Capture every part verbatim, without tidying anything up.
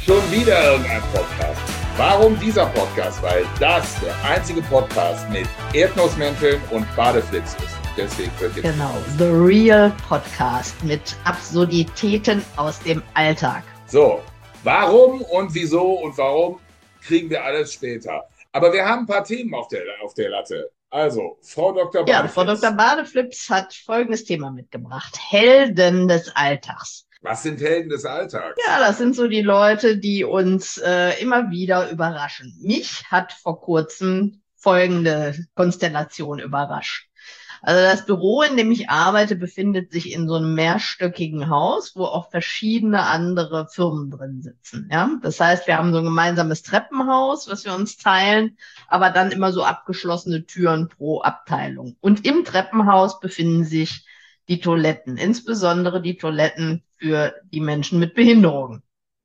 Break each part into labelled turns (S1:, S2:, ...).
S1: Schon wieder irgendein Podcast. Warum dieser Podcast? Weil das der einzige Podcast mit Erdnussmänteln und Badeflips ist. Deswegen könnt ihr
S2: Genau, The Real Podcast mit Absurditäten aus dem Alltag.
S1: So, warum und wieso und warum kriegen wir alles später. Aber wir haben ein paar Themen auf der, auf der Latte. Also, Frau Doktor Badeflips.
S2: Ja, Frau Doktor Badeflips hat folgendes Thema mitgebracht. Helden des Alltags.
S1: Was sind Helden des Alltags?
S2: Ja, das sind so die Leute, die uns äh, immer wieder überraschen. Mich hat vor kurzem folgende Konstellation überrascht. Also das Büro, in dem ich arbeite, befindet sich in so einem mehrstöckigen Haus, wo auch verschiedene andere Firmen drin sitzen. Ja, das heißt, wir haben so ein gemeinsames Treppenhaus, was wir uns teilen, aber dann immer so abgeschlossene Türen pro Abteilung. Und im Treppenhaus befinden sich die Toiletten, insbesondere die Toiletten für die Menschen mit Behinderungen.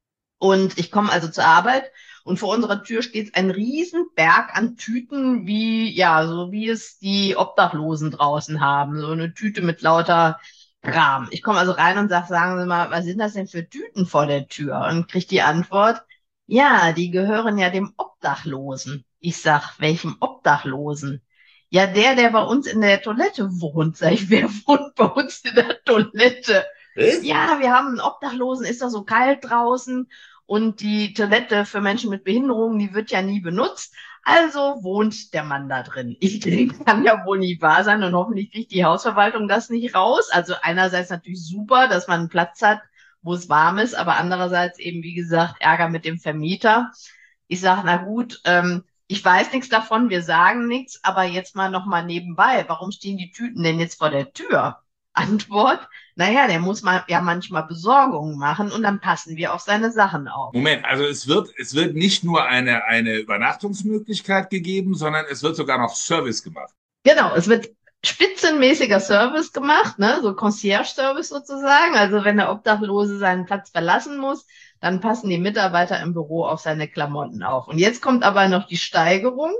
S2: Und ich komme also zur Arbeit und vor unserer Tür steht ein riesen Berg an Tüten, wie, ja, so wie es die Obdachlosen draußen haben. So eine Tüte mit lauter Kram. Ich komme also rein und sage, sagen Sie mal, was sind das denn für Tüten vor der Tür? Und kriege die Antwort, ja, die gehören ja dem Obdachlosen. Ich sag, welchem Obdachlosen? Ja, der, der bei uns in der Toilette wohnt. Sag ich, wer wohnt bei uns in der Toilette?
S1: Was?
S2: Ja, wir haben einen Obdachlosen, ist doch so kalt draußen. Und die Toilette für Menschen mit Behinderungen, die wird ja nie benutzt. Also wohnt der Mann da drin. Ich denke, kann ja wohl nicht wahr sein und hoffentlich kriegt die Hausverwaltung das nicht raus. Also einerseits natürlich super, dass man einen Platz hat, wo es warm ist, aber andererseits eben, wie gesagt, Ärger mit dem Vermieter. Ich sage, na gut, ähm, ich weiß nichts davon, wir sagen nichts, aber jetzt mal nochmal nebenbei. Warum stehen die Tüten denn jetzt vor der Tür? Antwort, naja, der muss mal ja manchmal Besorgungen machen und dann passen wir auf seine Sachen auf.
S1: Moment, also es wird, es wird nicht nur eine, eine Übernachtungsmöglichkeit gegeben, sondern es wird sogar noch Service gemacht.
S2: Genau, es wird spitzenmäßiger Service gemacht, ne, so Concierge-Service sozusagen. Also wenn der Obdachlose seinen Platz verlassen muss, dann passen die Mitarbeiter im Büro auf seine Klamotten auf. Und jetzt kommt aber noch die Steigerung.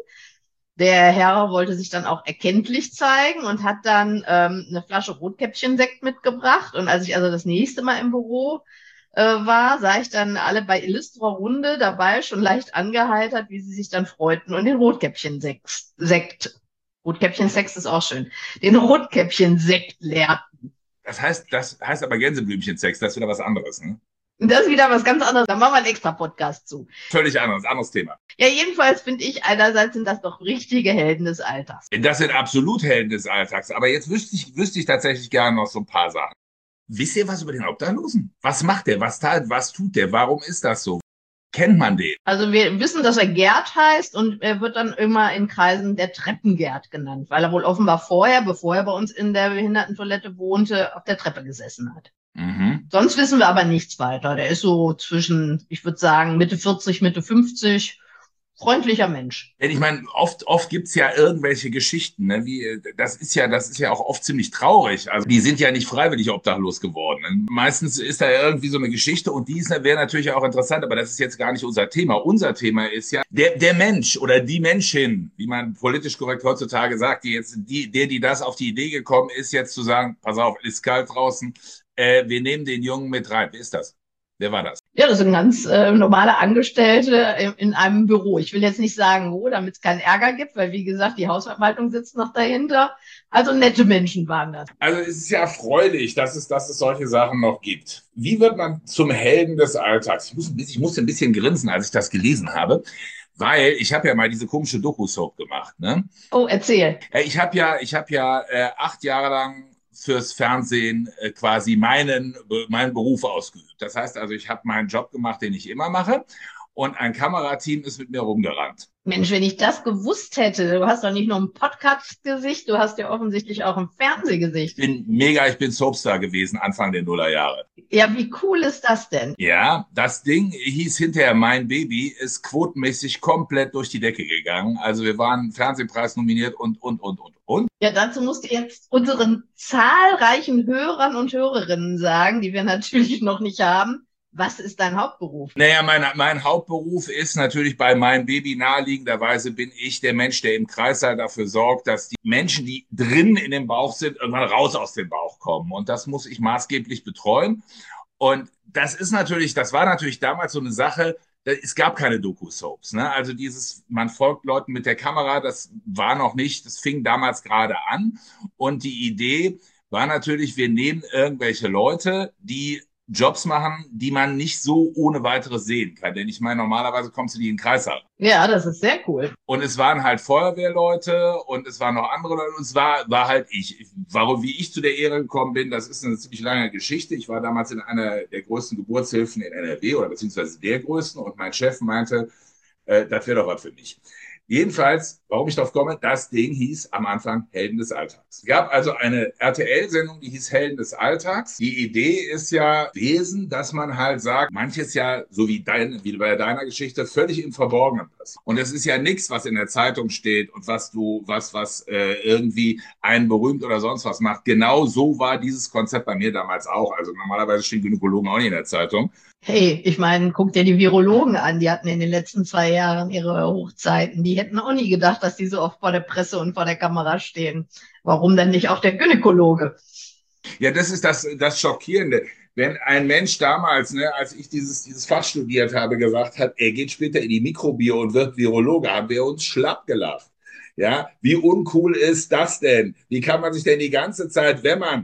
S2: Der Herr wollte sich dann auch erkenntlich zeigen und hat dann ähm, eine Flasche Rotkäppchen-Sekt mitgebracht. Und als ich also das nächste Mal im Büro äh, war, sah ich dann alle bei Illustra Runde dabei, schon leicht angeheitert, wie sie sich dann freuten und den Rotkäppchen-Sekt, Sekt, Rotkäppchen-Sekt ist auch schön, den Rotkäppchen-Sekt leerten.
S1: Das heißt, das heißt aber Gänseblümchen-Sex, das ist wieder was anderes, ne?
S2: Und das ist wieder was ganz anderes. Da machen wir einen extra Podcast zu.
S1: Völlig anderes, anderes Thema.
S2: Ja, jedenfalls finde ich, einerseits sind das doch richtige Helden des Alltags.
S1: Das sind absolut Helden des Alltags. Aber jetzt wüsste ich, wüsste ich tatsächlich gerne noch so ein paar Sachen. Wisst ihr was über den Obdachlosen? Was macht der? Was tat, was tut der? Warum ist das so? Kennt man den?
S2: Also wir wissen, dass er Gerd heißt und er wird dann immer in Kreisen der Treppengerd genannt, weil er wohl offenbar vorher, bevor er bei uns in der Behindertentoilette wohnte, auf der Treppe gesessen hat.
S1: Mhm.
S2: Sonst wissen wir aber nichts weiter. Der ist so zwischen, ich würde sagen, Mitte vierzig, Mitte fünfzig, freundlicher Mensch.
S1: Denn ich meine, oft, oft gibt's ja irgendwelche Geschichten, ne? Wie, das ist ja, das ist ja auch oft ziemlich traurig. Also die sind ja nicht freiwillig obdachlos geworden. Meistens ist da ja irgendwie so eine Geschichte und die wäre natürlich auch interessant, aber das ist jetzt gar nicht unser Thema. Unser Thema ist ja der, der Mensch oder die Menschin, wie man politisch korrekt heutzutage sagt, die jetzt, die, der, die das auf die Idee gekommen ist, jetzt zu sagen, pass auf, es ist kalt draußen, äh, wir nehmen den Jungen mit rein. Wer ist das? Wer war das?
S2: Ja, das sind ganz äh, normale Angestellte in, in einem Büro. Ich will jetzt nicht sagen, wo, damit es keinen Ärger gibt, weil wie gesagt, die Hausverwaltung sitzt noch dahinter. Also nette Menschen waren das.
S1: Also es ist ja erfreulich, dass es, dass es solche Sachen noch gibt. Wie wird man zum Helden des Alltags? Ich, muss ein bisschen, ich musste ein bisschen grinsen, als ich das gelesen habe, weil ich habe ja mal diese komische Doku-Soap gemacht. Ne?
S2: Oh, erzähl.
S1: Ich habe ja, ich habe ja äh, acht Jahre lang fürs Fernsehen äh, quasi meinen, meinen Beruf ausgeübt. Das heißt also, ich habe meinen Job gemacht, den ich immer mache und ein Kamerateam ist mit mir rumgerannt.
S2: Mensch, wenn ich das gewusst hätte, du hast doch nicht nur ein Podcast-Gesicht, du hast ja offensichtlich auch ein Fernsehgesicht.
S1: Ich bin mega, ich bin Soapstar gewesen, Anfang der Nullerjahre.
S2: Ja, wie cool ist das denn?
S1: Ja, das Ding hieß hinterher Mein Baby, ist quotenmäßig komplett durch die Decke gegangen. Also wir waren Fernsehpreis nominiert und, und, und, und, und.
S2: Ja, dazu musst du jetzt unseren zahlreichen Hörern und Hörerinnen sagen, die wir natürlich noch nicht haben. Was ist dein Hauptberuf?
S1: Naja, mein, mein Hauptberuf ist natürlich bei Mein Baby naheliegenderweise bin ich der Mensch, der im Kreissaal dafür sorgt, dass die Menschen, die drin in dem Bauch sind, irgendwann raus aus dem Bauch kommen. Und das muss ich maßgeblich betreuen. Und das ist natürlich, das war natürlich damals so eine Sache, da- es gab keine Doku-Soaps, ne? Also dieses, man folgt Leuten mit der Kamera, das war noch nicht, das fing damals gerade an. Und die Idee war natürlich, wir nehmen irgendwelche Leute, die Jobs machen, die man nicht so ohne weiteres sehen kann. Denn ich meine, normalerweise kommst du nie in den Kreissaal.
S2: Ja, das ist sehr cool.
S1: Und es waren halt Feuerwehrleute und es waren noch andere Leute und es war, war halt ich. Warum, wie ich zu der Ehre gekommen bin, das ist eine ziemlich lange Geschichte. Ich war damals in einer der größten Geburtshilfen in N R W oder beziehungsweise der größten und mein Chef meinte, äh, das wäre doch was für mich. Jedenfalls, warum ich drauf komme, das Ding hieß am Anfang Helden des Alltags. Es gab also eine R T L-Sendung, die hieß Helden des Alltags. Die Idee ist ja gewesen, dass man halt sagt, manches ja, so wie, dein, wie bei deiner Geschichte, völlig im Verborgenen passiert. Und es ist ja nichts, was in der Zeitung steht und was du, was, was äh, irgendwie einen berühmt oder sonst was macht. Genau so war dieses Konzept bei mir damals auch. Also normalerweise stehen Gynäkologen auch nicht in der Zeitung.
S2: Hey, ich meine, guck dir die Virologen an, die hatten in den letzten zwei Jahren ihre Hochzeiten. Die hätten auch nie gedacht, dass die so oft vor der Presse und vor der Kamera stehen. Warum denn nicht auch der Gynäkologe?
S1: Ja, das ist das, das Schockierende. Wenn ein Mensch damals, ne, als ich dieses, dieses Fach studiert habe, gesagt hat, er geht später in die Mikrobio und wird Virologe, haben wir uns schlapp gelacht. Ja, wie uncool ist das denn? Wie kann man sich denn die ganze Zeit, wenn man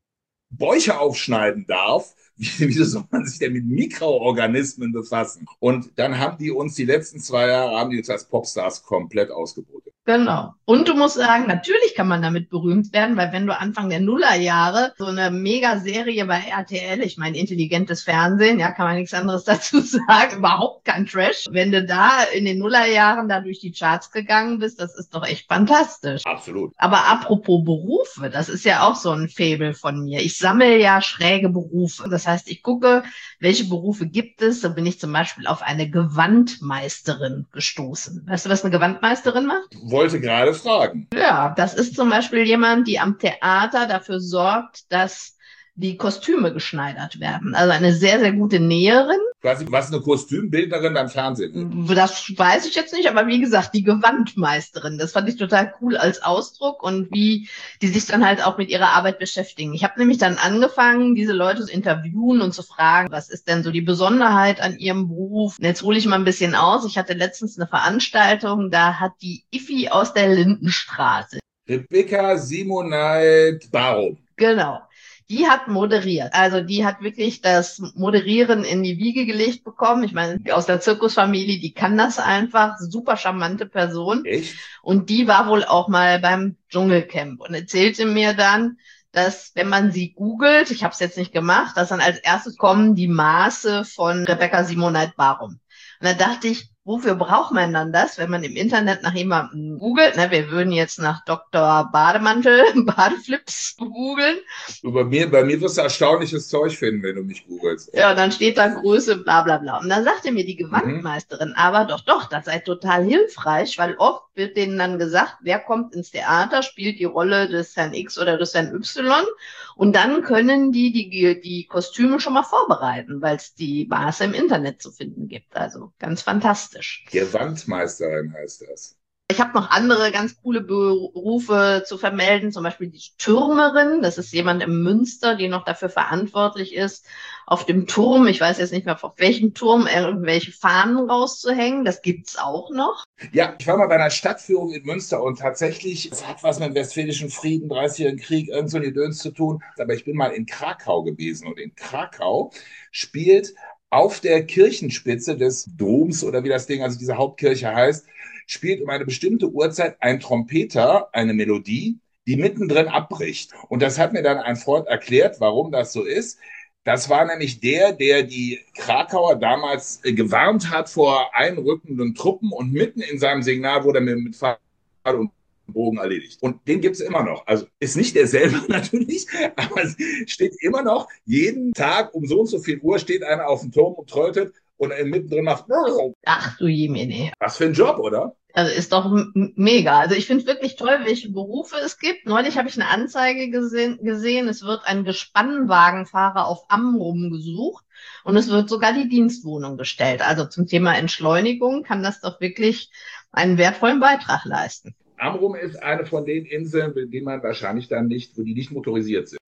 S1: Bäuche aufschneiden darf, wie, wieso soll man sich denn mit Mikroorganismen befassen? Und dann haben die uns die letzten zwei Jahre, haben die uns als Popstars komplett ausgebotet.
S2: Genau. Und du musst sagen, natürlich kann man damit berühmt werden, weil wenn du Anfang der Nullerjahre so eine Mega-Serie bei R T L, ich meine intelligentes Fernsehen, ja, kann man nichts anderes dazu sagen, überhaupt kein Trash. Wenn du da in den Nullerjahren da durch die Charts gegangen bist, das ist doch echt fantastisch.
S1: Absolut.
S2: Aber apropos Berufe, das ist ja auch so ein Faible von mir. Ich sammle ja schräge Berufe. Das heißt, ich gucke, welche Berufe gibt es. So bin ich zum Beispiel auf eine Gewandmeisterin gestoßen. Weißt du, was eine Gewandmeisterin macht?
S1: Wollte gerade fragen.
S2: Ja, das ist zum Beispiel jemand, die am Theater dafür sorgt, dass die Kostüme geschneidert werden. Also eine sehr, sehr gute Näherin.
S1: Quasi, was eine Kostümbildnerin beim Fernsehen ist.
S2: Das weiß ich jetzt nicht, aber wie gesagt, die Gewandmeisterin, das fand ich total cool als Ausdruck und wie die sich dann halt auch mit ihrer Arbeit beschäftigen. Ich habe nämlich dann angefangen, diese Leute zu interviewen und zu fragen, was ist denn so die Besonderheit an ihrem Beruf? Und jetzt hole ich mal ein bisschen aus. Ich hatte letztens eine Veranstaltung, da hat die Iffi aus der Lindenstraße.
S1: Rebecca Simoneit Barum.
S2: Genau. Die hat moderiert. Also die hat wirklich das Moderieren in die Wiege gelegt bekommen. Ich meine, aus der Zirkusfamilie, die kann das einfach. Super charmante Person.
S1: Echt?
S2: Und die war wohl auch mal beim Dschungelcamp und erzählte mir dann, dass wenn man sie googelt, ich habe es jetzt nicht gemacht, dass dann als erstes kommen die Maße von Rebecca Simoneit Barum. Und da dachte ich, wofür braucht man dann das, wenn man im Internet nach jemandem googelt? Ne, wir würden jetzt nach Doktor Bademantel, Badeflips googeln.
S1: Bei mir, bei mir wirst du erstaunliches Zeug finden, wenn du mich googelst.
S2: Ja, dann steht da Größe, bla bla bla. Und dann sagte mir die Gewandmeisterin, mhm. aber doch, doch, das sei total hilfreich, weil oft wird denen dann gesagt, wer kommt ins Theater, spielt die Rolle des Herrn X oder des Herrn Y. Und dann können die die, die Kostüme schon mal vorbereiten, weil es die Maße im Internet zu finden gibt. Also ganz fantastisch.
S1: Gewandmeisterin heißt das.
S2: Ich habe noch andere ganz coole Berufe zu vermelden, zum Beispiel die Türmerin. Das ist jemand im Münster, die noch dafür verantwortlich ist, auf dem Turm, ich weiß jetzt nicht mehr auf welchem Turm, irgendwelche Fahnen rauszuhängen. Das gibt's auch noch.
S1: Ja, ich war mal bei einer Stadtführung in Münster und tatsächlich, es hat was mit dem Westfälischen Frieden, dreißigjährigen Krieg, irgend so ein Gedöns zu tun. Aber ich bin mal in Krakau gewesen und in Krakau spielt auf der Kirchenspitze des Doms oder wie das Ding, also diese Hauptkirche heißt, spielt um eine bestimmte Uhrzeit ein Trompeter eine Melodie, die mittendrin abbricht. Und das hat mir dann ein Freund erklärt, warum das so ist. Das war nämlich der, der die Krakauer damals gewarnt hat vor einrückenden Truppen und mitten in seinem Signal wurde er mit Pfeil und Bogen erledigt. Und den gibt es immer noch. Also ist nicht derselbe natürlich, aber es steht immer noch, jeden Tag um so und so viel Uhr steht einer auf dem Turm und trötet und mittendrin macht.
S2: Ach du Jemine.
S1: Was für ein Job, oder?
S2: Also ist doch mega. Also ich finde wirklich toll, welche Berufe es gibt. Neulich habe ich eine Anzeige gesehen, gesehen, es wird ein Gespannwagenfahrer auf Amrum gesucht und es wird sogar die Dienstwohnung gestellt. Also zum Thema Entschleunigung kann das doch wirklich einen wertvollen Beitrag leisten.
S1: Amrum ist eine von den Inseln, die man wahrscheinlich dann nicht, wo die nicht motorisiert sind.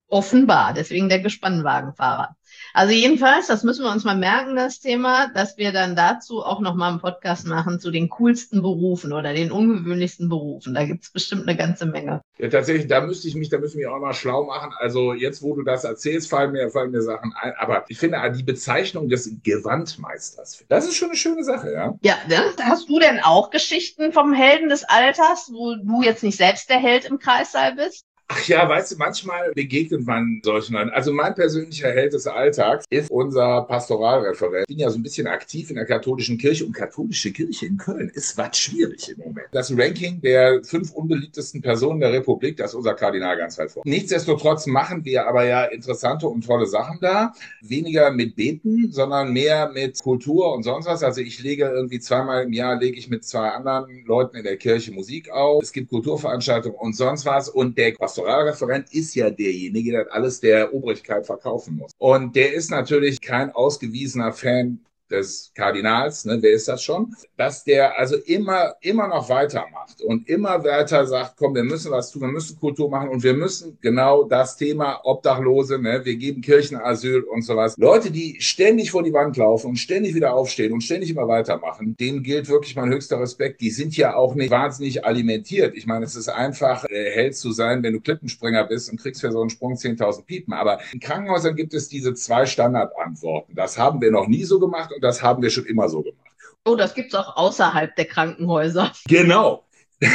S2: Offenbar, deswegen der Gespannwagenfahrer. Also jedenfalls, das müssen wir uns mal merken, das Thema, dass wir dann dazu auch nochmal einen Podcast machen zu den coolsten Berufen oder den ungewöhnlichsten Berufen. Da gibt es bestimmt eine ganze Menge.
S1: Ja, tatsächlich, da müsste ich mich, da müssen wir auch mal schlau machen. Also jetzt, wo du das erzählst, fallen mir, fallen mir Sachen ein. Aber ich finde, die Bezeichnung des Gewandmeisters, das ist schon eine schöne Sache, ja.
S2: Ja, ne? Hast du denn auch Geschichten vom Helden des Alters, wo du jetzt nicht selbst der Held im Kreissaal bist?
S1: Ach ja, weißt du, manchmal begegnet man solchen Leuten. Also mein persönlicher Held des Alltags ist unser Pastoralreferent. Ich bin ja so ein bisschen aktiv in der katholischen Kirche und katholische Kirche in Köln ist was schwierig im Moment. Das Ranking der fünf unbeliebtesten Personen der Republik, das ist unser Kardinal ganz weit vor. Nichtsdestotrotz machen wir aber ja interessante und tolle Sachen da. Weniger mit Beten, sondern mehr mit Kultur und sonst was. Also ich lege irgendwie zweimal im Jahr, lege ich mit zwei anderen Leuten in der Kirche Musik auf. Es gibt Kulturveranstaltungen und sonst was. Und der Pastoralreferent ist ja derjenige, der alles der Obrigkeit verkaufen muss. Und der ist natürlich kein ausgewiesener Fan des Kardinals, ne, wer ist das schon? Dass der also immer, immer noch weitermacht und immer weiter sagt, komm, wir müssen was tun, wir müssen Kultur machen und wir müssen genau das Thema Obdachlose, ne, wir geben Kirchenasyl und sowas. Leute, die ständig vor die Wand laufen und ständig wieder aufstehen und ständig immer weitermachen, denen gilt wirklich mein höchster Respekt. Die sind ja auch nicht wahnsinnig alimentiert. Ich meine, es ist einfach, äh, Held zu sein, wenn du Klippenspringer bist und kriegst für so einen Sprung zehntausend Piepen. Aber in Krankenhäusern gibt es diese zwei Standardantworten. Das haben wir noch nie so gemacht. Und das haben wir schon immer so gemacht.
S2: Oh, das gibt's auch außerhalb der Krankenhäuser.
S1: Genau.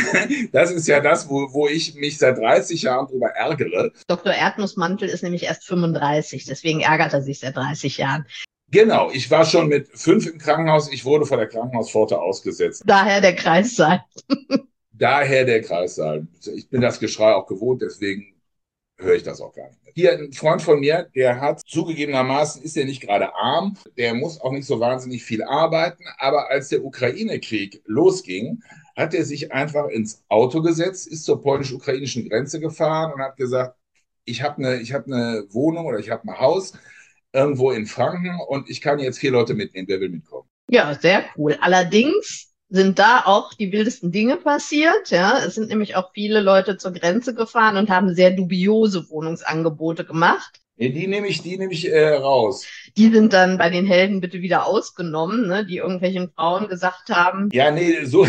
S1: Das ist ja das, wo, wo ich mich seit dreißig Jahren drüber ärgere.
S2: Doktor Erdnussmantel ist nämlich erst fünfunddreißig, deswegen ärgert er sich seit dreißig Jahren.
S1: Genau, ich war schon mit fünf im Krankenhaus, ich wurde vor der Krankenhauspforte ausgesetzt.
S2: Daher der Kreissaal.
S1: Daher der Kreissaal. Ich bin das Geschrei auch gewohnt, deswegen höre ich das auch gar nicht mehr. Hier ein Freund von mir, der hat zugegebenermaßen, ist er nicht gerade arm, der muss auch nicht so wahnsinnig viel arbeiten, aber als der Ukraine-Krieg losging, hat er sich einfach ins Auto gesetzt, ist zur polnisch-ukrainischen Grenze gefahren und hat gesagt, ich habe eine, ich hab eine Wohnung oder ich habe ein Haus irgendwo in Franken und ich kann jetzt vier Leute mitnehmen, wer will mitkommen.
S2: Ja, sehr cool. Allerdings sind da auch die wildesten Dinge passiert. Ja, es sind nämlich auch viele Leute zur Grenze gefahren und haben sehr dubiose Wohnungsangebote gemacht.
S1: Die nehme ich, die nehme ich äh, raus.
S2: Die sind dann bei den Helden bitte wieder ausgenommen, ne, die irgendwelchen Frauen gesagt haben.
S1: Ja, nee, so,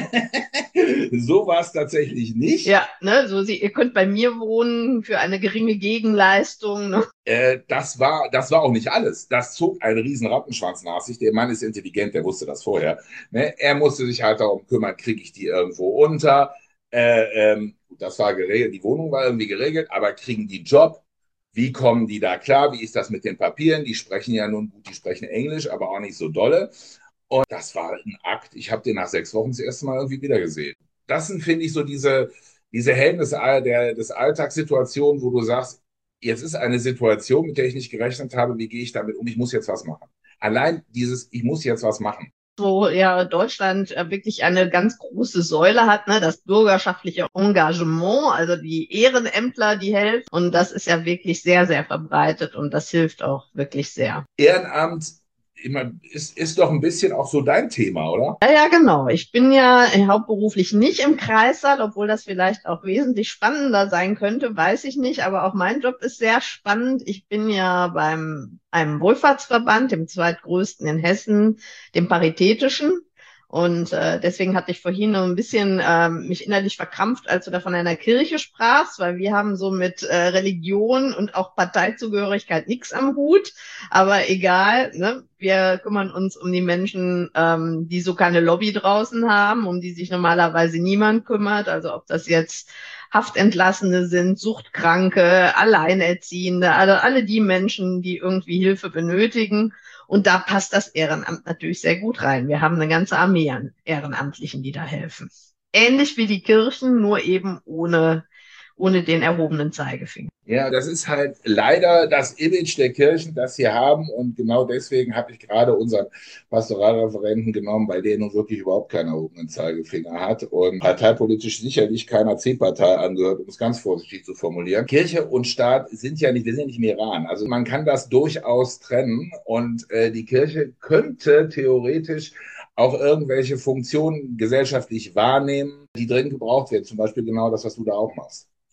S1: so war es tatsächlich nicht.
S2: Ja, ne, so sie, ihr könnt bei mir wohnen für eine geringe Gegenleistung. Ne?
S1: Äh, das war, das war auch nicht alles. Das zog einen riesen Rattenschwanz nach sich. Der Mann ist intelligent, der wusste das vorher. Ne? Er musste sich halt darum kümmern, kriege ich die irgendwo unter. Äh, ähm, das war geregelt, die Wohnung war irgendwie geregelt, aber kriegen die Job? Wie kommen die da klar? Wie ist das mit den Papieren? Die sprechen ja nun gut, die sprechen Englisch, aber auch nicht so dolle. Und das war ein Akt. Ich habe den nach sechs Wochen das erste Mal irgendwie wieder gesehen. Das sind, finde ich, so diese, diese Helden des, der, des Alltagssituationen, wo du sagst, jetzt ist eine Situation, mit der ich nicht gerechnet habe, wie gehe ich damit um? Ich muss jetzt was machen. Allein dieses, ich muss jetzt was machen.
S2: Wo ja Deutschland wirklich eine ganz große Säule hat, ne, das bürgerschaftliche Engagement, also die Ehrenämtler, die helfen. Und das ist ja wirklich sehr, sehr verbreitet und das hilft auch wirklich sehr.
S1: Ehrenamt immer, ist, ist doch ein bisschen auch so dein Thema, oder?
S2: Ja, ja, genau. Ich bin ja hauptberuflich nicht im Kreissaal, obwohl das vielleicht auch wesentlich spannender sein könnte, weiß ich nicht. Aber auch mein Job ist sehr spannend. Ich bin ja beim einem Wohlfahrtsverband, dem zweitgrößten in Hessen, dem Paritätischen. Und äh, deswegen hatte ich vorhin noch ein bisschen äh, mich innerlich verkrampft, als du da von einer Kirche sprachst, weil wir haben so mit äh, Religion und auch Parteizugehörigkeit nichts am Hut. Aber egal, ne? Wir kümmern uns um die Menschen, ähm, die so keine Lobby draußen haben, um die sich normalerweise niemand kümmert. Also ob das jetzt Haftentlassene sind, Suchtkranke, Alleinerziehende, also alle die Menschen, die irgendwie Hilfe benötigen. Und da passt das Ehrenamt natürlich sehr gut rein. Wir haben eine ganze Armee an Ehrenamtlichen, die da helfen. Ähnlich wie die Kirchen, nur eben ohne, ohne den erhobenen Zeigefinger.
S1: Ja, das ist halt leider das Image der Kirchen, das sie haben. Und genau deswegen habe ich gerade unseren Pastoralreferenten genommen, weil der nun wirklich überhaupt keinen erhobenen Zeigefinger hat und parteipolitisch sicherlich keiner C-Partei angehört, um es ganz vorsichtig zu formulieren. Kirche und Staat sind ja nicht, wir sind ja nicht im Iran. Also man kann das durchaus trennen und äh, die Kirche könnte theoretisch auch irgendwelche Funktionen gesellschaftlich wahrnehmen, die dringend gebraucht werden. Zum Beispiel genau das, was du da auch machst.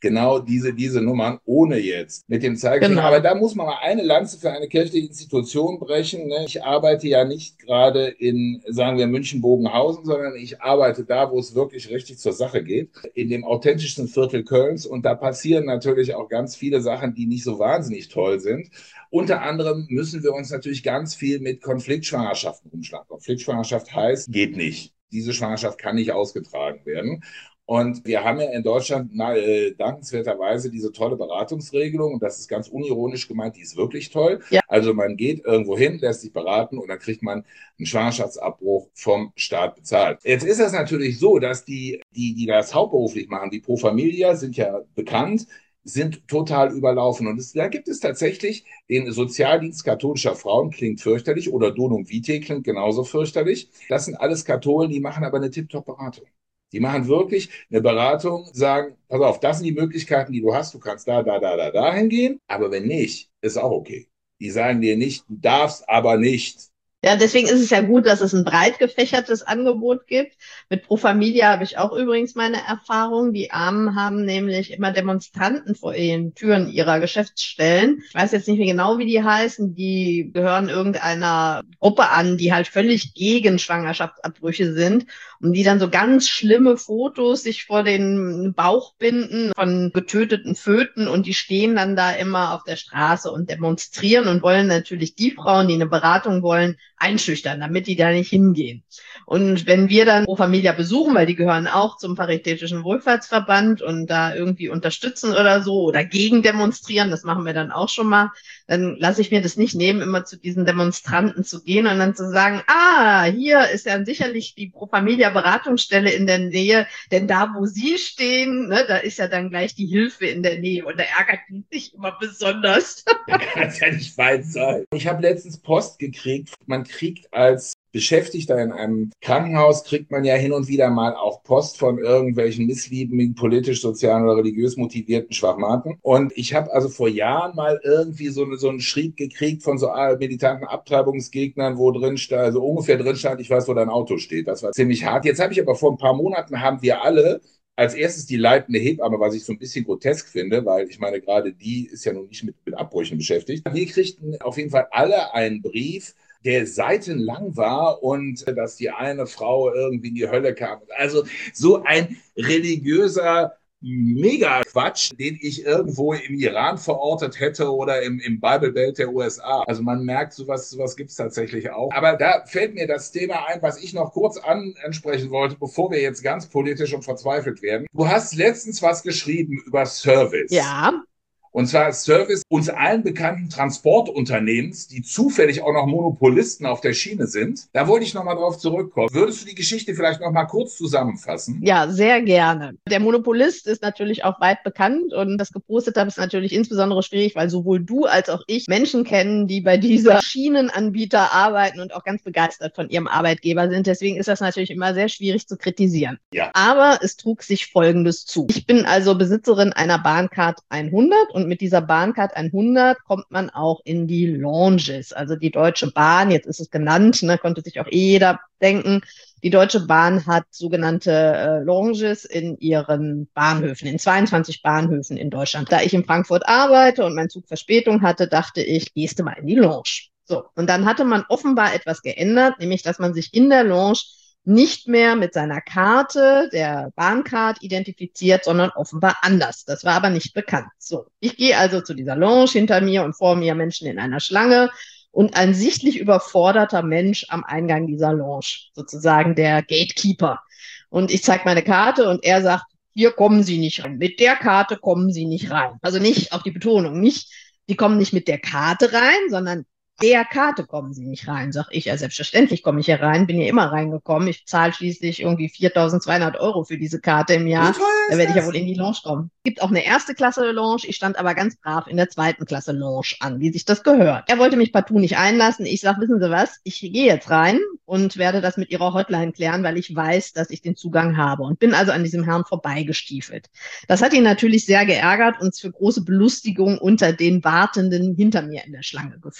S1: genau diese, diese Nummern, ohne jetzt mit dem Zeigefinger.
S2: Genau.
S1: Aber da muss man mal eine Lanze für eine kirchliche Institution brechen. Ne? Ich arbeite ja nicht gerade in, sagen wir, München-Bogenhausen, sondern ich arbeite da, wo es wirklich richtig zur Sache geht, in dem authentischsten Viertel Kölns. Und da passieren natürlich auch ganz viele Sachen, die nicht so wahnsinnig toll sind. Unter anderem müssen wir uns natürlich ganz viel mit Konfliktschwangerschaften umschlagen. Konfliktschwangerschaft heißt, geht nicht. Diese Schwangerschaft kann nicht ausgetragen werden. Und wir haben ja in Deutschland na, äh, dankenswerterweise diese tolle Beratungsregelung. Und das ist ganz unironisch gemeint, die ist wirklich toll.
S2: Ja.
S1: Also man geht irgendwo hin, lässt sich beraten und dann kriegt man einen Schwangerschaftsabbruch vom Staat bezahlt. Jetzt ist es natürlich so, dass die, die, die das hauptberuflich machen, die Pro Familia, sind ja bekannt, sind total überlaufen. Und es, da gibt es tatsächlich den Sozialdienst katholischer Frauen, klingt fürchterlich, oder Donum Vitae klingt genauso fürchterlich. Das sind alles Katholen, die machen aber eine Tip-Top-Beratung. Die machen wirklich eine Beratung, sagen, pass auf, das sind die Möglichkeiten, die du hast. Du kannst da, da, da, da, da hingehen. Aber wenn nicht, ist auch okay. Die sagen dir nicht, du darfst aber nicht.
S2: Ja, deswegen ist es ja gut, dass es ein breit gefächertes Angebot gibt. Mit Pro Familia habe ich auch übrigens meine Erfahrung. Die Armen haben nämlich immer Demonstranten vor ihren Türen ihrer Geschäftsstellen. Ich weiß jetzt nicht mehr genau, wie die heißen. Die gehören irgendeiner Gruppe an, die halt völlig gegen Schwangerschaftsabbrüche sind und die dann so ganz schlimme Fotos sich vor den Bauch binden von getöteten Föten und die stehen dann da immer auf der Straße und demonstrieren und wollen natürlich die Frauen, die eine Beratung wollen, einschüchtern, damit die da nicht hingehen. Und wenn wir dann Pro Familia besuchen, weil die gehören auch zum Paritätischen Wohlfahrtsverband und da irgendwie unterstützen oder so oder gegen demonstrieren, das machen wir dann auch schon mal, dann lasse ich mir das nicht nehmen, immer zu diesen Demonstranten zu gehen und dann zu sagen, ah, hier ist ja sicherlich die Pro Familia Beratungsstelle in der Nähe, denn da, wo Sie stehen, ne, da ist ja dann gleich die Hilfe in der Nähe und da ärgert die sich immer besonders.
S1: Da kann es ja nicht weit sein. Ich habe letztens Post gekriegt. Man kriegt als Beschäftigter in einem Krankenhaus, kriegt man ja hin und wieder mal auch Post von irgendwelchen missliebigen, politisch, sozial oder religiös motivierten Schwachmaten. Und ich habe also vor Jahren mal irgendwie so, eine, so einen Schrieb gekriegt von so militanten Abtreibungsgegnern, wo drin stand, also ungefähr drin stand, ich weiß, wo dein Auto steht. Das war ziemlich hart. Jetzt habe ich aber vor ein paar Monaten, haben wir alle als erstes die leitende Hebamme, was ich so ein bisschen grotesk finde, weil ich meine, gerade die ist ja nun nicht mit, mit Abbrüchen beschäftigt. Wir kriegten auf jeden Fall alle einen Brief, der seitenlang war und äh, dass die eine Frau irgendwie in die Hölle kam. Also so ein religiöser Mega-Quatsch, den ich irgendwo im Iran verortet hätte oder im, im Bible Belt der U S A. Also man merkt, sowas, sowas gibt es tatsächlich auch. Aber da fällt mir das Thema ein, was ich noch kurz an, ansprechen wollte, bevor wir jetzt ganz politisch und verzweifelt werden. Du hast letztens was geschrieben über Service.
S2: Ja.
S1: Und zwar Service uns allen bekannten Transportunternehmens, die zufällig auch noch Monopolisten auf der Schiene sind. Da wollte ich nochmal drauf zurückkommen. Würdest du die Geschichte vielleicht nochmal kurz zusammenfassen?
S2: Ja, sehr gerne. Der Monopolist ist natürlich auch weit bekannt und das gepostet habe ist natürlich insbesondere schwierig, weil sowohl du als auch ich Menschen kennen, die bei dieser Schienenanbieter arbeiten und auch ganz begeistert von ihrem Arbeitgeber sind. Deswegen ist das natürlich immer sehr schwierig zu kritisieren.
S1: Ja.
S2: Aber es trug sich Folgendes zu. Ich bin also Besitzerin einer Bahncard hundert und mit dieser Bahncard hundert kommt man auch in die Lounges, also die Deutsche Bahn, jetzt ist es genannt, ne, konnte sich auch eh jeder denken. Die Deutsche Bahn hat sogenannte äh, Lounges in ihren Bahnhöfen, in zweiundzwanzig Bahnhöfen in Deutschland. Da ich in Frankfurt arbeite und mein Zug Verspätung hatte, dachte ich, gehst du mal in die Lounge. So, und dann hatte man offenbar etwas geändert, nämlich dass man sich in der Lounge nicht mehr mit seiner Karte, der Bahncard, identifiziert, sondern offenbar anders. Das war aber nicht bekannt. So, ich gehe also zu dieser Lounge, hinter mir und vor mir Menschen in einer Schlange und ein sichtlich überforderter Mensch am Eingang dieser Lounge, sozusagen der Gatekeeper. Und ich zeige meine Karte und er sagt, hier kommen Sie nicht rein. Mit der Karte kommen Sie nicht rein. Also nicht, auf die Betonung, nicht, die kommen nicht mit der Karte rein, sondern der Karte kommen Sie nicht rein, sag ich. Ja, selbstverständlich komme ich hier rein, bin hier immer reingekommen. Ich zahle schließlich irgendwie viertausendzweihundert Euro für diese Karte im Jahr. Da werde ich ja wohl in die Lounge kommen. Es gibt auch eine erste Klasse Lounge. Ich stand aber ganz brav in der zweiten Klasse Lounge an, wie sich das gehört. Er wollte mich partout nicht einlassen. Ich sag, wissen Sie was? Ich gehe jetzt rein und werde das mit Ihrer Hotline klären, weil ich weiß, dass ich den Zugang habe und bin also an diesem Herrn vorbeigestiefelt. Das hat ihn natürlich sehr geärgert und für große Belustigung unter den Wartenden hinter mir in der Schlange geführt.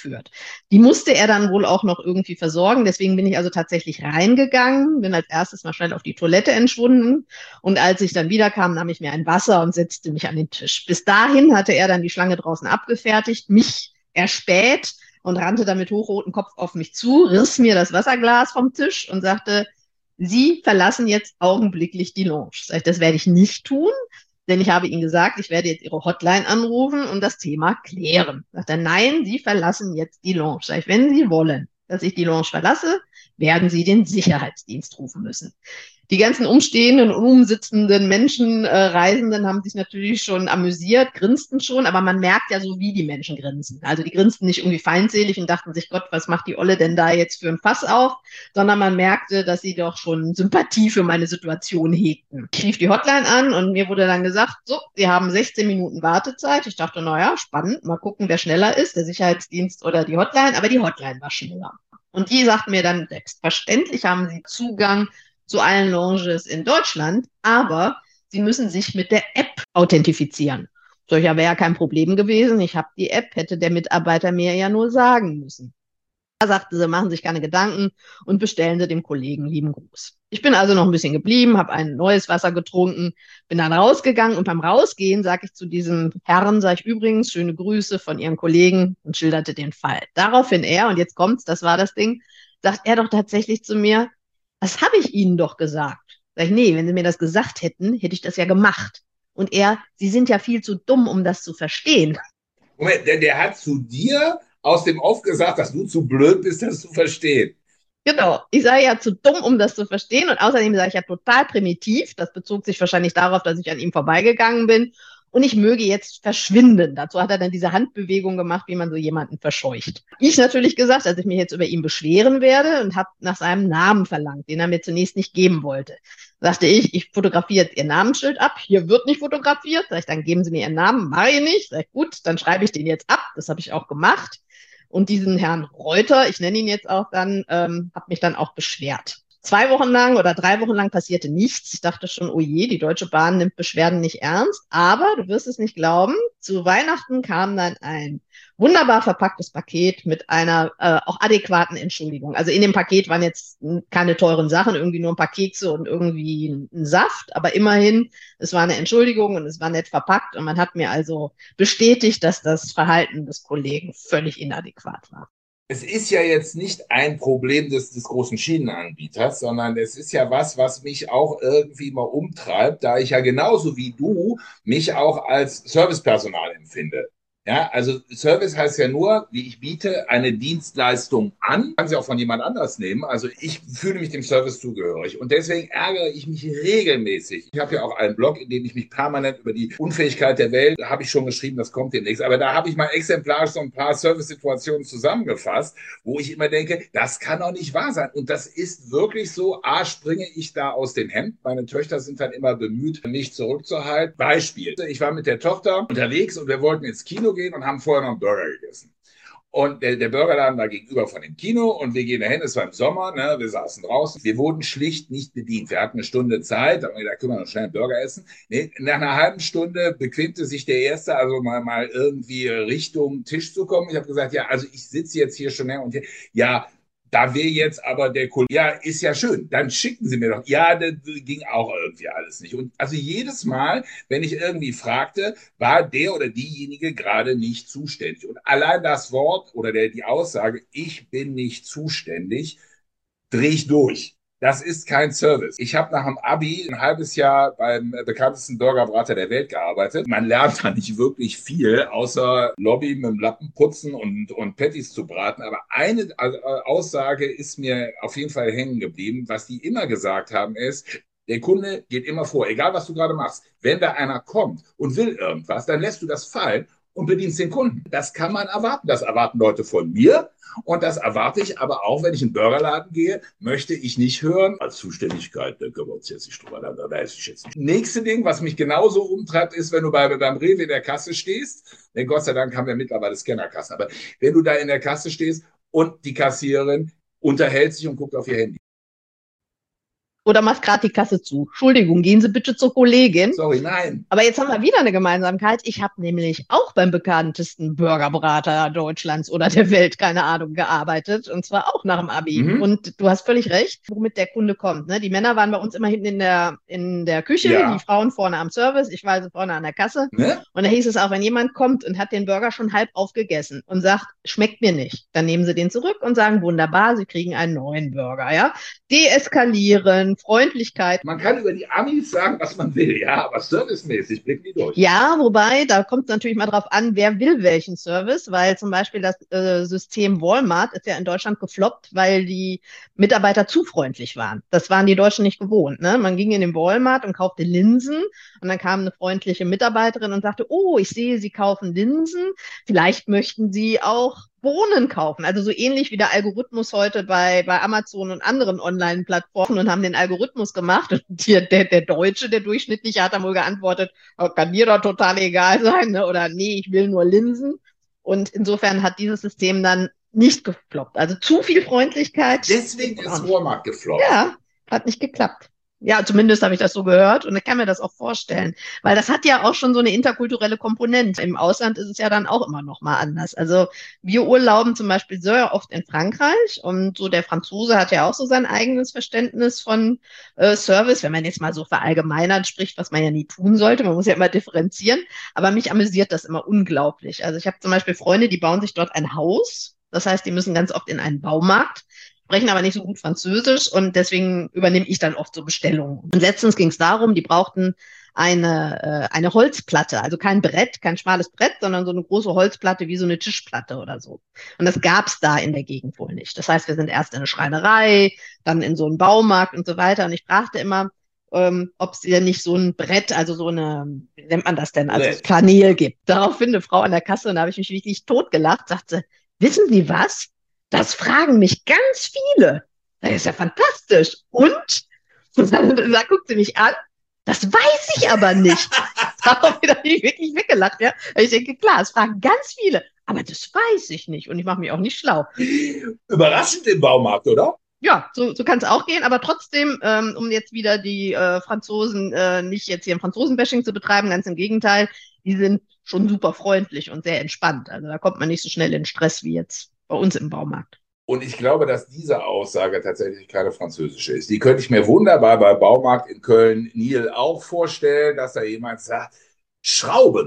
S2: Die musste er dann wohl auch noch irgendwie versorgen. Deswegen bin ich also tatsächlich reingegangen, bin als erstes mal schnell auf die Toilette entschwunden. Und als ich dann wiederkam, nahm ich mir ein Wasser und setzte mich an den Tisch. Bis dahin hatte er dann die Schlange draußen abgefertigt, mich erspäht und rannte dann mit hochrotem Kopf auf mich zu, riss mir das Wasserglas vom Tisch und sagte, Sie verlassen jetzt augenblicklich die Lounge. Sag ich, das werde ich nicht tun, denn ich habe Ihnen gesagt, ich werde jetzt Ihre Hotline anrufen und das Thema klären. Sagt er, nein, Sie verlassen jetzt die Lounge. Sag ich, wenn Sie wollen, dass ich die Lounge verlasse, werden Sie den Sicherheitsdienst rufen müssen. Die ganzen umstehenden und umsitzenden Menschen, äh, Reisenden haben sich natürlich schon amüsiert, grinsten schon, aber man merkt ja so, wie die Menschen grinsen. Also die grinsten nicht irgendwie feindselig und dachten sich, Gott, was macht die Olle denn da jetzt für ein Fass auf? Sondern man merkte, dass sie doch schon Sympathie für meine Situation hegten. Ich rief die Hotline an und mir wurde dann gesagt, so, Sie haben sechzehn Minuten Wartezeit. Ich dachte, naja, spannend, mal gucken, wer schneller ist, der Sicherheitsdienst oder die Hotline, aber die Hotline war schneller. Und die sagten mir dann, selbstverständlich haben Sie Zugang zu allen Lounges in Deutschland, aber Sie müssen sich mit der App authentifizieren. Solcher wäre ja kein Problem gewesen. Ich habe die App, hätte der Mitarbeiter mir ja nur sagen müssen. Da sagte sie, machen sich keine Gedanken und bestellen Sie dem Kollegen lieben Gruß. Ich bin also noch ein bisschen geblieben, habe ein neues Wasser getrunken, bin dann rausgegangen und beim Rausgehen sage ich zu diesem Herrn, sage ich übrigens, schöne Grüße von Ihren Kollegen und schilderte den Fall. Daraufhin er, und jetzt kommt's, das war das Ding, sagt er doch tatsächlich zu mir, das habe ich Ihnen doch gesagt. Sag ich, nee, wenn Sie mir das gesagt hätten, hätte ich das ja gemacht. Und er, Sie sind ja viel zu dumm, um das zu verstehen.
S1: Moment, der, der hat zu dir aus dem Off gesagt, dass du zu blöd bist, das zu verstehen.
S2: Genau, ich sei ja zu dumm, um das zu verstehen. Und außerdem sei ich ja total primitiv. Das bezog sich wahrscheinlich darauf, dass ich an ihm vorbeigegangen bin. Und ich möge jetzt verschwinden. Dazu hat er dann diese Handbewegung gemacht, wie man so jemanden verscheucht. Ich natürlich gesagt, dass ich mich jetzt über ihn beschweren werde und habe nach seinem Namen verlangt, den er mir zunächst nicht geben wollte. Sagte ich, ich fotografiere jetzt Ihr Namensschild ab. Hier wird nicht fotografiert. Sag ich, dann geben Sie mir Ihren Namen. Mache ich nicht. Sag ich, gut, dann schreibe ich den jetzt ab. Das habe ich auch gemacht. Und diesen Herrn Reuter, ich nenne ihn jetzt auch dann, ähm, habe mich dann auch beschwert. Zwei Wochen lang oder drei Wochen lang passierte nichts. Ich dachte schon, oh je, die Deutsche Bahn nimmt Beschwerden nicht ernst. Aber du wirst es nicht glauben, zu Weihnachten kam dann ein wunderbar verpacktes Paket mit einer äh, auch adäquaten Entschuldigung. Also in dem Paket waren jetzt keine teuren Sachen, irgendwie nur ein paar Kekse und irgendwie ein, ein Saft. Aber immerhin, es war eine Entschuldigung und es war nett verpackt. Und man hat mir also bestätigt, dass das Verhalten des Kollegen völlig inadäquat war.
S1: Es ist ja jetzt nicht ein Problem des, des großen Schienenanbieters, sondern es ist ja was, was mich auch irgendwie mal umtreibt, da ich ja genauso wie du mich auch als Servicepersonal empfinde. Ja, also Service heißt ja nur, wie ich biete eine Dienstleistung an, kann sie auch von jemand anders nehmen. Also ich fühle mich dem Service zugehörig und deswegen ärgere ich mich regelmäßig. Ich habe ja auch einen Blog, in dem ich mich permanent über die Unfähigkeit der Welt, da habe ich schon geschrieben, das kommt demnächst, aber da habe ich mal exemplarisch so ein paar Service-Situationen zusammengefasst, wo ich immer denke, das kann doch nicht wahr sein. Und das ist wirklich so, A, springe ich da aus dem Hemd. Meine Töchter sind dann immer bemüht, mich zurückzuhalten. Beispiel, ich war mit der Tochter unterwegs und wir wollten ins Kino gehen und haben vorher noch einen Burger gegessen. Und der, der Burgerladen war gegenüber von dem Kino und wir gehen dahin, es war im Sommer, ne, wir saßen draußen. Wir wurden schlicht nicht bedient. Wir hatten eine Stunde Zeit, da haben wir gedacht, können wir noch schnell einen Burger essen. Nee, nach einer halben Stunde bequemte sich der Erste, also mal, mal irgendwie Richtung Tisch zu kommen. Ich habe gesagt, ja, also ich sitze jetzt hier schon her und hier. Ja, da will jetzt aber der Kollege, ja, ist ja schön, dann schicken Sie mir doch. Ja, das ging auch irgendwie alles nicht. Und also jedes Mal, wenn ich irgendwie fragte, war der oder diejenige gerade nicht zuständig. Und allein das Wort oder der, die Aussage, ich bin nicht zuständig, drehe ich durch. Das ist kein Service. Ich habe nach dem Abi ein halbes Jahr beim bekanntesten Burgerbrater der Welt gearbeitet. Man lernt da nicht wirklich viel, außer Lobby mit dem Lappen putzen und, und Patties zu braten. Aber eine Aussage ist mir auf jeden Fall hängen geblieben. Was die immer gesagt haben ist, der Kunde geht immer vor, egal was du gerade machst. Wenn da einer kommt und will irgendwas, dann lässt du das fallen und bedienst den Kunden. Das kann man erwarten. Das erwarten Leute von mir. Und das erwarte ich aber auch, wenn ich in den Burgerladen gehe, möchte ich nicht hören, als Zuständigkeit, da können wir uns jetzt nicht drüber, da weiß ich jetzt nicht. Nächste Ding, was mich genauso umtreibt, ist, wenn du bei, beim Rewe in der Kasse stehst, denn Gott sei Dank haben wir mittlerweile Scannerkassen, aber wenn du da in der Kasse stehst und die Kassiererin unterhält sich und guckt auf ihr Handy.
S2: oder machst gerade die Kasse zu. Entschuldigung, gehen Sie bitte zur Kollegin.
S1: Sorry, nein.
S2: Aber jetzt haben wir wieder eine Gemeinsamkeit. Ich habe nämlich auch beim bekanntesten Burgerbrater Deutschlands oder der Welt, keine Ahnung, gearbeitet. Und zwar auch nach dem Abi.
S1: Mhm.
S2: Und du hast völlig recht, womit der Kunde kommt. Ne? Die Männer waren bei uns immer hinten in der, in der Küche,
S1: Ja.
S2: die Frauen vorne am Service, ich war also vorne an der Kasse.
S1: Ne?
S2: Und da hieß es auch, wenn jemand kommt und hat den Burger schon halb aufgegessen und sagt, schmeckt mir nicht, dann nehmen Sie den zurück und sagen, wunderbar, Sie kriegen einen neuen Burger. Ja? Deeskalieren, Freundlichkeit.
S1: Man kann über die Amis sagen, was man will, ja, aber servicemäßig blicken die durch.
S2: Ja, wobei, da kommt es natürlich mal drauf an, wer will welchen Service, weil zum Beispiel das äh, System Walmart ist ja in Deutschland gefloppt, weil die Mitarbeiter zu freundlich waren. Das waren die Deutschen nicht gewohnt. Ne? Man ging in den Walmart und kaufte Linsen und dann kam eine freundliche Mitarbeiterin und sagte, oh, ich sehe, Sie kaufen Linsen, vielleicht möchten Sie auch Bohnen kaufen. Also so ähnlich wie der Algorithmus heute bei, bei Amazon und anderen Online-Plattformen und haben den Algorithmus gemacht. Und der, der, der Deutsche, der Durchschnittliche, hat dann wohl geantwortet, oh, kann mir doch total egal sein, ne? Oder nee, ich will nur Linsen. Und insofern hat dieses System dann nicht gefloppt. Also zu viel Freundlichkeit.
S1: Deswegen ist Walmart gefloppt.
S2: Ja, hat nicht geklappt. Ja, zumindest habe ich das so gehört und ich kann mir das auch vorstellen, weil das hat ja auch schon so eine interkulturelle Komponente. Im Ausland ist es ja dann auch immer noch mal anders. Also wir urlauben zum Beispiel sehr oft in Frankreich und so der Franzose hat ja auch so sein eigenes Verständnis von äh, Service, wenn man jetzt mal so verallgemeinert spricht, was man ja nie tun sollte. Man muss ja immer differenzieren, aber mich amüsiert das immer unglaublich. Also ich habe zum Beispiel Freunde, die bauen sich dort ein Haus. Das heißt, die müssen ganz oft in einen Baumarkt, sprechen aber nicht so gut Französisch und deswegen übernehme ich dann oft so Bestellungen. Und letztens ging es darum, die brauchten eine, äh, eine Holzplatte, also kein Brett, kein schmales Brett, sondern so eine große Holzplatte wie so eine Tischplatte oder so. Und das gab es da in der Gegend wohl nicht. Das heißt, wir sind erst in eine Schreinerei, dann in so einen Baumarkt und so weiter. Und ich fragte immer, ähm, ob es dir nicht so ein Brett, also so eine, wie nennt man das denn, also
S1: Brett.
S2: Flanell gibt. Daraufhin eine Frau an der Kasse, und da habe ich mich wirklich totgelacht, sagte, wissen Sie was? Das fragen mich ganz viele. Das ist ja fantastisch. Und? Und dann, dann guckt sie mich an. Das weiß ich aber nicht. Daraufhin habe ich wirklich weggelacht. Ja? Ich denke, klar, es fragen ganz viele. Aber das weiß ich nicht. Und ich mache mich auch nicht schlau.
S1: Überraschend im Baumarkt, oder?
S2: Ja, so, so kann es auch gehen. Aber trotzdem, ähm, um jetzt wieder die äh, Franzosen, äh, nicht jetzt hier ein Franzosen-Bashing zu betreiben, ganz im Gegenteil, die sind schon super freundlich und sehr entspannt. Also da kommt man nicht so schnell in Stress wie jetzt bei uns im Baumarkt.
S1: Und ich glaube, dass diese Aussage tatsächlich keine französische ist. Die könnte ich mir wunderbar bei Baumarkt in Köln-Niel auch vorstellen, dass da jemand sagt, Schrauben.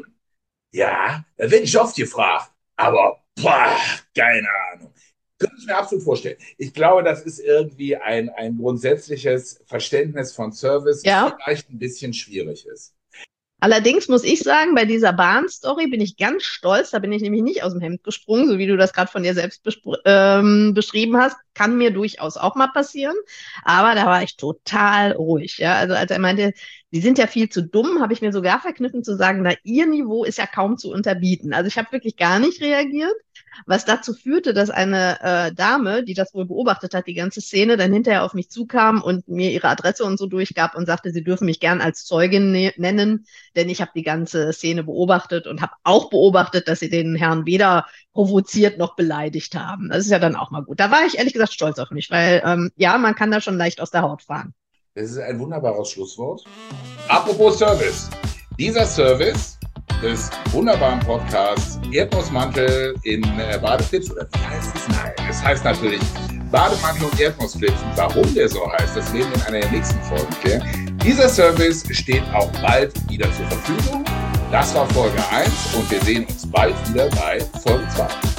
S1: Ja, da werde ich oft gefragt. Aber, boah, keine Ahnung. Könnte ich mir absolut vorstellen. Ich glaube, das ist irgendwie ein, ein grundsätzliches Verständnis von Service,
S2: Ja.
S1: das vielleicht ein bisschen schwierig ist.
S2: Allerdings muss ich sagen, bei dieser Bahnstory bin ich ganz stolz. Da bin ich nämlich nicht aus dem Hemd gesprungen, so wie du das gerade von dir selbst ähm, beschrieben hast. Kann mir durchaus auch mal passieren. Aber da war ich total ruhig. Ja? Also als er meinte, die sind ja viel zu dumm, habe ich mir sogar verkniffen zu sagen, na, ihr Niveau ist ja kaum zu unterbieten. Also ich habe wirklich gar nicht reagiert, was dazu führte, dass eine äh, Dame, die das wohl beobachtet hat, die ganze Szene, dann hinterher auf mich zukam und mir ihre Adresse und so durchgab und sagte, sie dürfen mich gern als Zeugin ne- nennen, denn ich habe die ganze Szene beobachtet und habe auch beobachtet, dass sie den Herrn weder provoziert noch beleidigt haben. Das ist ja dann auch mal gut. Da war ich ehrlich gesagt stolz auf mich, weil ähm, ja, man kann da schon leicht aus der Haut fahren.
S1: Das ist ein wunderbares Schlusswort. Apropos Service. Dieser Service des wunderbaren Podcasts Erdnussmantel in äh, Badeflips, oder wie heißt es? Nein, es heißt natürlich Bademantel und Erdnussflips. Und warum der so heißt, das werden wir in einer der nächsten Folgen klären. Dieser Service steht auch bald wieder zur Verfügung. Das war Folge eins und wir sehen uns bald wieder bei Folge zwei.